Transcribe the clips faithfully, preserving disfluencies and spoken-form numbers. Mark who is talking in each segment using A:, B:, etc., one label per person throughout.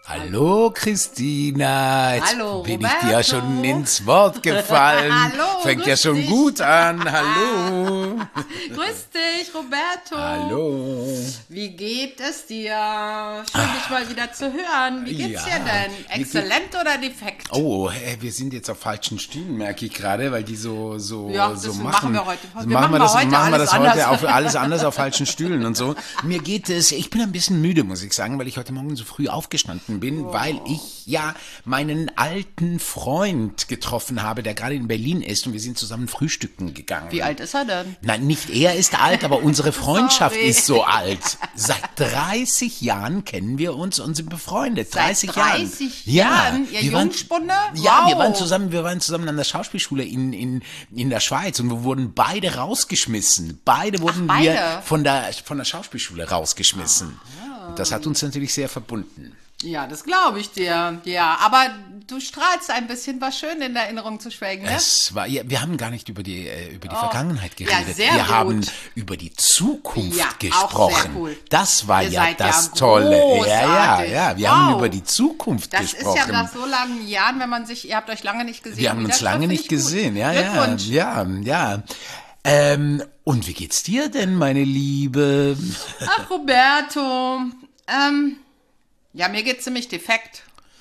A: Hallo Christina, jetzt
B: Hallo,
A: bin
B: Roberto.
A: ich dir ja schon ins Wort gefallen.
B: Hallo,
A: Fängt ja
B: grüß
A: schon
B: dich.
A: gut an. Hallo.
B: Grüß dich, Roberto.
A: Hallo.
B: Wie geht es dir? Schön, dich mal wieder zu hören. Wie geht's
A: Ja,
B: dir denn?
A: mir
B: Exzellent oder defekt?
A: Oh, hey, wir sind jetzt auf falschen Stühlen, merke ich gerade, weil die so so
B: Ja,
A: so
B: das
A: machen.
B: machen wir heute. Wir
A: machen wir
B: machen
A: das,
B: heute
A: machen wir
B: alles
A: das heute
B: anders.
A: auf alles anders auf falschen Stühlen und so. Mir geht es, ich bin ein bisschen müde, muss ich sagen, weil ich heute Morgen so früh aufgestanden bin,
B: Oh.
A: weil ich ja meinen alten Freund getroffen habe, der gerade in Berlin ist und wir sind zusammen frühstücken gegangen.
B: Wie alt ist er denn?
A: Nein, nicht er ist alt, aber unsere Freundschaft
B: Sorry.
A: ist so alt. Seit dreißig Jahren kennen wir uns und sind befreundet.
B: Seit
A: dreißig
B: dreißig
A: Jahren.
B: Jahren? Ihr
A: wir waren-
B: Jungspunde?
A: Ja,
B: Wow.
A: wir waren zusammen, wir waren zusammen an der Schauspielschule in, in, in der Schweiz und wir wurden beide rausgeschmissen. Beide wurden
B: Ach,
A: wir
B: beide?
A: von der, von der Schauspielschule rausgeschmissen. Und das hat uns natürlich sehr verbunden.
B: Ja, das glaube ich dir. Ja, aber du strahlst ein bisschen, war schön in Erinnerung zu schwelgen, ne?
A: Es war, ja, wir haben gar nicht über die, äh, über die
B: Oh.
A: Vergangenheit
B: Ja,
A: geredet.
B: sehr
A: wir
B: gut.
A: haben über die Zukunft
B: Ja, auch
A: gesprochen.
B: sehr cool.
A: Das war
B: Ihr
A: ja
B: seid ja
A: das Tolle. Ja, ja,
B: großartig.
A: ja. Wir
B: Wow.
A: haben über die Zukunft
B: Das
A: gesprochen.
B: ist ja nach so langen Jahren, wenn man sich, ihr habt euch lange nicht gesehen.
A: wir haben
B: und
A: uns
B: wieder
A: lange
B: trifft,
A: nicht
B: finde ich gut.
A: gesehen. Ja, ja,
B: Glückwunsch.
A: ja, ja. Ähm, und wie geht's dir denn, meine Liebe?
B: Ach, Roberto. Ähm, ja, mir geht's ziemlich defekt.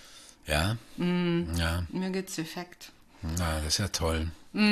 A: Ja,
B: Mm.
A: ja,
B: Mir geht's defekt.
A: na, das ist ja toll.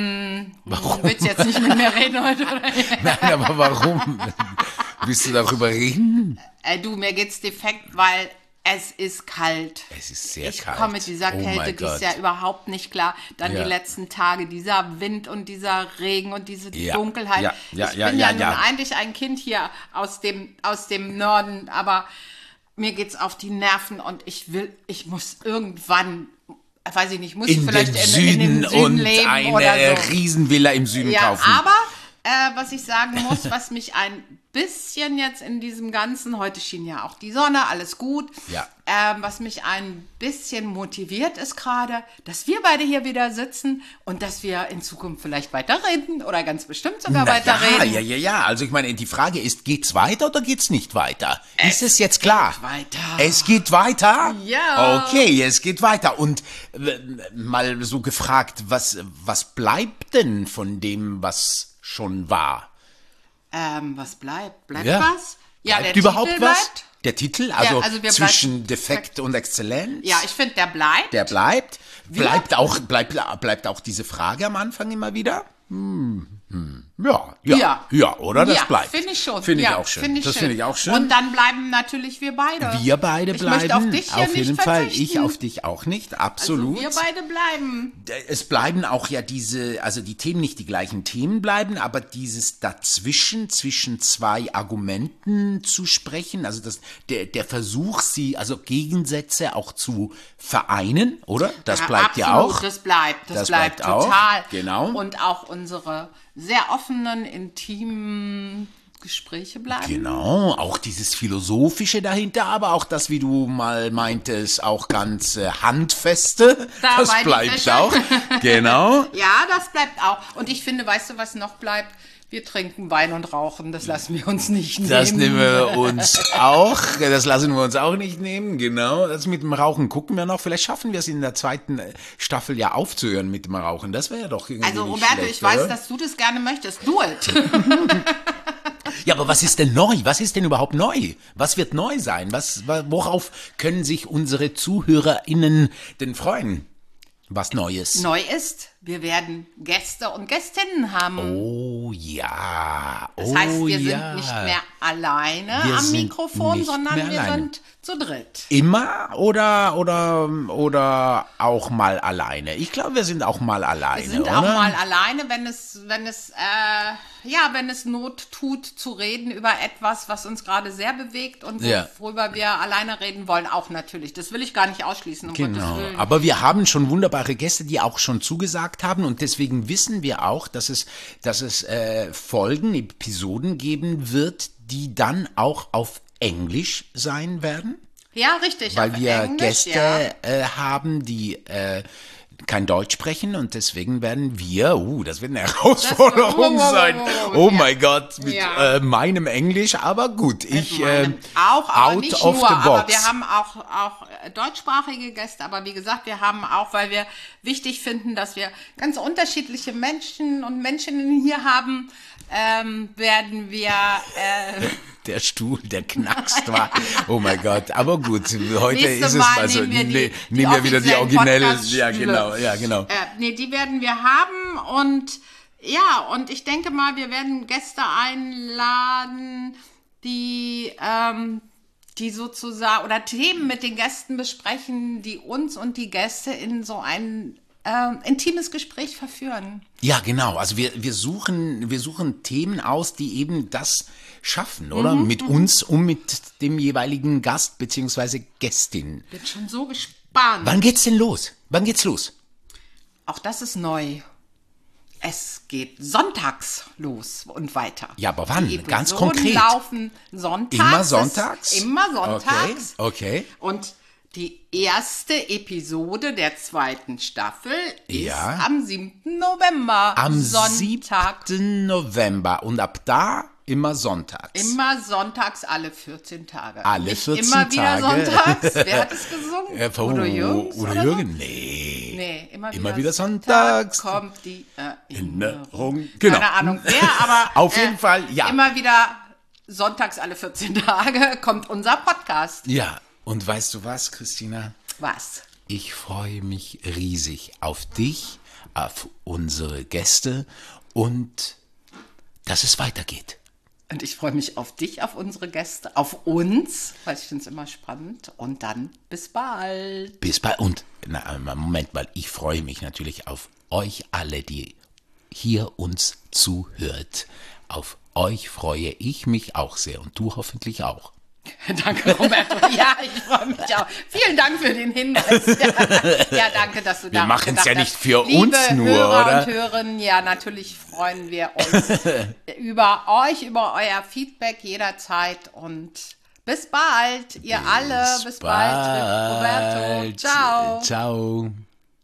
B: Warum? Willst du jetzt nicht mit mir reden heute? Oder?
A: Nein, aber warum? Willst du darüber reden?
B: äh, du, mir geht's defekt, weil es ist kalt.
A: Es ist sehr
B: Ich
A: kalt.
B: komme mit dieser
A: Oh
B: Kälte
A: mein
B: dieses
A: Gott.
B: Jahr überhaupt nicht klar. Dann
A: Ja.
B: die letzten Tage, dieser Wind und dieser Regen und diese
A: Ja.
B: Dunkelheit.
A: Ja, ja,
B: ich
A: ja,
B: bin
A: ja,
B: ja, nun
A: ja.
B: eigentlich ein Kind hier aus dem, aus dem Norden, aber mir geht's auf die Nerven und ich will, ich muss irgendwann, weiß ich nicht, muss ich
A: In
B: vielleicht
A: den
B: in,
A: Süden,
B: in den Süden
A: und
B: leben
A: eine
B: oder so.
A: Riesenvilla im Süden
B: Ja,
A: kaufen.
B: aber äh, was ich sagen muss, was mich ein bisschen jetzt in diesem Ganzen, heute schien ja auch die Sonne, alles gut,
A: Ja.
B: ähm, was mich ein bisschen motiviert ist gerade, dass wir beide hier wieder sitzen und dass wir in Zukunft vielleicht weiterreden oder ganz bestimmt sogar
A: Na ja,
B: weiterreden.
A: ja, ja, ja. Also ich meine, die Frage ist, geht's weiter oder geht's nicht weiter? ist es jetzt klar?
B: geht weiter.
A: Es geht weiter?
B: Ja.
A: Okay, es geht weiter. Und äh, mal so gefragt, was, was bleibt denn von dem, was schon war?
B: Ähm, was bleibt? Bleibt
A: Ja.
B: was? Ja,
A: bleibt
B: der
A: überhaupt
B: Titel
A: was?
B: bleibt.
A: Der Titel? Also,
B: also wir
A: zwischen
B: bleibt-
A: Defekt und Exzellenz?
B: Ja, ich finde, der bleibt.
A: Der bleibt. Bleibt auch, bleibt, bleibt auch diese Frage am Anfang immer wieder? Hm, hm. Ja, ja, ja,
B: Ja.
A: oder? Das
B: ja,
A: bleibt.
B: finde ich schon.
A: Finde ich
B: ja,
A: auch schön.
B: Find ich
A: das
B: schön.
A: finde ich auch schön.
B: Und dann bleiben natürlich wir beide.
A: wir beide
B: ich
A: bleiben.
B: möchte auf dich hier
A: auf jeden
B: nicht
A: Fall.
B: verzichten.
A: Ich auf dich auch nicht. Absolut.
B: Also wir beide bleiben.
A: Es bleiben auch ja diese, also die Themen, nicht die gleichen Themen bleiben, aber dieses Dazwischen, zwischen zwei Argumenten zu sprechen, also das, der, der Versuch, sie, also Gegensätze auch zu vereinen, oder? Das
B: Ja,
A: bleibt ja
B: absolut,
A: auch.
B: Das bleibt, das,
A: Das
B: bleibt,
A: bleibt auch,
B: total.
A: genau.
B: Und auch unsere sehr offenen, intimen Gespräche bleiben.
A: Genau, auch dieses Philosophische dahinter, aber auch das, wie du mal meintest, auch ganz äh, Handfeste,
B: Da
A: das
B: bei die
A: bleibt
B: Fläche.
A: auch. Genau.
B: Ja, das bleibt auch. Und ich finde, weißt du, was noch bleibt? Wir trinken Wein und rauchen, das lassen wir uns nicht nehmen.
A: Das nehmen wir uns auch, das lassen wir uns auch nicht nehmen, genau. Das mit dem Rauchen gucken wir noch. Vielleicht schaffen wir es in der zweiten Staffel ja aufzuhören mit dem Rauchen. Das wäre ja doch irgendwie
B: Also
A: nicht
B: Roberto,
A: schlecht,
B: ich weiß,
A: oder?
B: dass du das gerne möchtest. Do it.
A: Ja, aber was ist denn neu? Was ist denn überhaupt neu? Was wird neu sein? Was, worauf können sich unsere ZuhörerInnen denn freuen? Was Neues?
B: Neu ist, wir werden Gäste und Gästinnen haben.
A: Oh ja, oh
B: Das heißt, wir
A: ja.
B: sind nicht mehr alleine
A: Wir
B: am
A: sind
B: Mikrofon,
A: nicht
B: sondern
A: mehr
B: wir
A: alleine.
B: sind zu dritt.
A: Immer oder oder oder auch mal alleine? Ich glaube, wir sind auch mal alleine,
B: Wir sind
A: oder?
B: auch mal alleine, wenn es, wenn es, äh, ja, wenn es Not tut, zu reden über etwas, was uns gerade sehr bewegt und
A: Ja.
B: worüber wir alleine reden wollen, auch natürlich. Das will ich gar nicht ausschließen, um Gottes
A: Genau,
B: Willen.
A: aber wir haben schon wunderbare Gäste, die auch schon zugesagt haben und deswegen wissen wir auch, dass es, dass es äh, Folgen, Episoden geben wird, die dann auch auf Englisch sein werden,
B: Ja, richtig.
A: weil
B: auf
A: wir
B: Englisch,
A: Gäste
B: ja.
A: äh, haben, die äh, kein Deutsch sprechen und deswegen werden wir, uh, das wird eine Herausforderung
B: Das,
A: sein.
B: oh,
A: Oh
B: ja.
A: mein Gott, mit
B: Ja.
A: äh, meinem Englisch, aber gut, ich
B: Meinem
A: äh,
B: auch, aber
A: out
B: nicht
A: of
B: nur,
A: the
B: aber
A: box.
B: wir haben auch, auch äh, deutschsprachige Gäste, aber wie gesagt, wir haben auch, weil wir wichtig finden, dass wir ganz unterschiedliche Menschen und Menscheninnen hier haben, ähm, werden wir äh,
A: Der Stuhl, der knackst war. Oh mein Gott, aber gut, heute
B: Nächste
A: ist es
B: Mal
A: also
B: nehmen wir die-
A: ne,
B: die
A: nehmen wir wieder die
B: offiziellen
A: originelle,
B: Podcast-Stühle.
A: ja genau, ja genau.
B: Äh, nee, die werden wir haben und ja, und ich denke mal, wir werden Gäste einladen, die, ähm, die sozusagen, oder Themen mit den Gästen besprechen, die uns und die Gäste in so ein ähm, intimes Gespräch verführen.
A: Ja, genau. Also wir, wir suchen, wir suchen Themen aus, die eben das schaffen, oder?
B: Mhm,
A: Mit uns und mit dem jeweiligen Gast beziehungsweise Gästin.
B: Bin schon so gespannt.
A: Wann geht's denn los? Wann geht's los?
B: Auch das ist neu. Es geht sonntags los und weiter.
A: Ja, aber wann?
B: Die
A: Ganz
B: Episoden
A: konkret.
B: laufen sonntags.
A: Immer sonntags?
B: Das, immer sonntags.
A: Okay, okay.
B: Und die erste Episode der zweiten Staffel ist
A: Ja.
B: am siebten November.
A: Am
B: Sonntag.
A: siebten November und ab da immer sonntags.
B: Immer sonntags alle vierzehn Tage.
A: Alle
B: Nicht
A: vierzehn
B: immer wieder
A: Tage.
B: sonntags. Wer hat es gesungen?
A: Äh, von
B: Udo Jürgens?
A: Udo
B: oder
A: Jürgen? Nee.
B: Nee, immer,
A: Immer
B: wieder,
A: wieder
B: Sonntag
A: sonntags.
B: kommt die Erinnerung.
A: Erinnerung. Genau.
B: Keine Ahnung wer, aber
A: Auf jeden Fall, ja.
B: Immer wieder sonntags alle vierzehn Tage kommt unser Podcast.
A: Ja, und weißt du was, Christina?
B: Was?
A: Ich freue mich riesig auf dich, auf unsere Gäste und dass es weitergeht.
B: Und ich freue mich auf dich, auf unsere Gäste, auf uns, weil ich finde es immer spannend. Und dann bis bald.
A: Bis bald. Und, na, Moment mal, ich freue mich natürlich auf euch alle, die hier uns zuhört. Auf euch freue ich mich auch sehr und du hoffentlich auch.
B: Danke, Roberto. Ja, ich freue mich auch. Vielen Dank für den Hinweis. Ja, ja danke, dass du da
A: machen's ja nicht für
B: Liebe
A: uns nur,
B: Hörer
A: oder?
B: und Hörerinnen, ja, natürlich freuen wir uns über euch, über euer Feedback jederzeit und bis bald, ihr bis alle. Bis bald, Roberto. Ciao.
A: Ciao.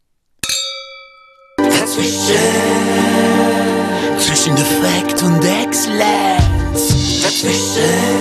C: Dazwischen,
A: Zwischen Defekt und Exzellenz.
C: dazwischen.